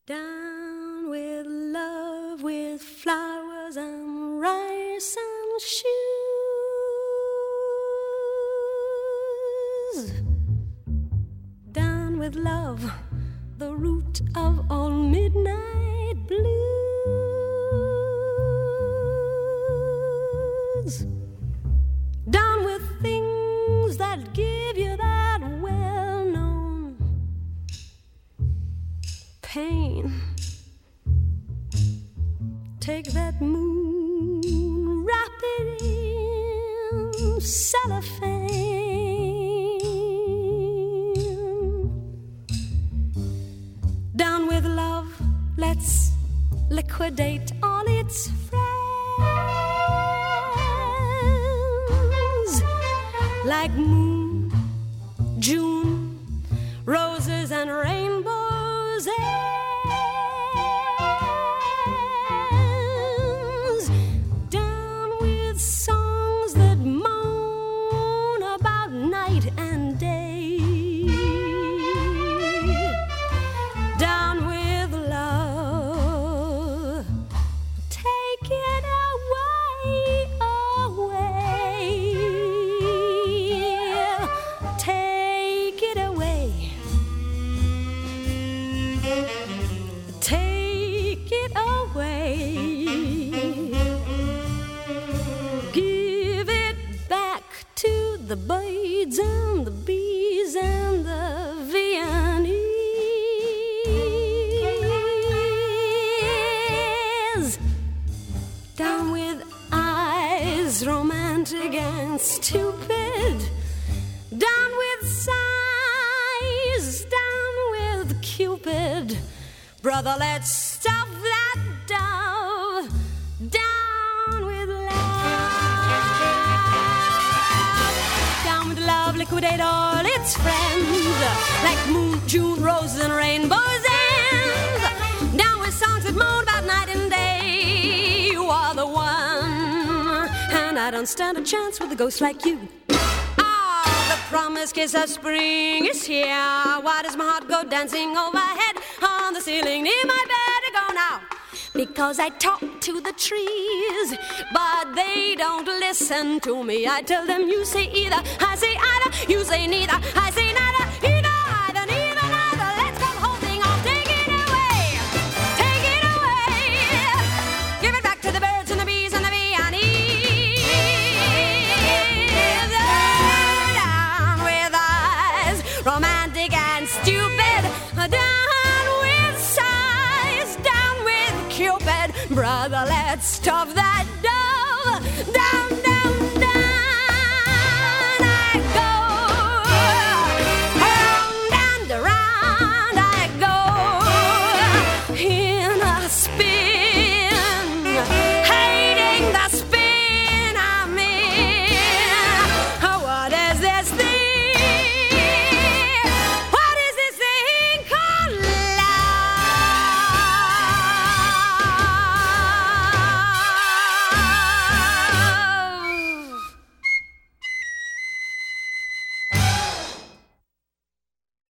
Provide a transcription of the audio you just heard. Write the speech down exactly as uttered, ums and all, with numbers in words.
Down with love, with flowers and rice and shoes. Down with love, the root of all midnight blues. Down with things that give you that well-known pain. Take that moon, wrap it in cellophane. Down with love, let's liquidate all its friends. Like moon, June, roses and rainbows ends. Down with songs that moan about night and day. Down with love, take it away, away. Take it away. Take it away. Give it back to the birds and the bees and the Viennese. Down with eyes romantic and stupid. Down with sighs, down with Cupid. Brother, let's stuff that dove. Down with love. Down with love, liquidate all its friends. Like moon, June, roses and rainbows ends. Down with songs that moan about night and day. You are the one, and I don't stand a chance with a ghost like you. The promised kiss of spring is here. Why does my heart go dancing overhead on the ceiling near my bed? I go now because I talk to the trees, but they don't listen to me. I tell them you say either, I say either, you say neither, I say neither, either, either, neither, neither. Let's go the whole thing off. Take it away, take it away. Give it back to the birds and the bees and the Viennese. Romantic and stupid. Down with sighs, down with Cupid. Brother, let's stuff that dove. Down, down.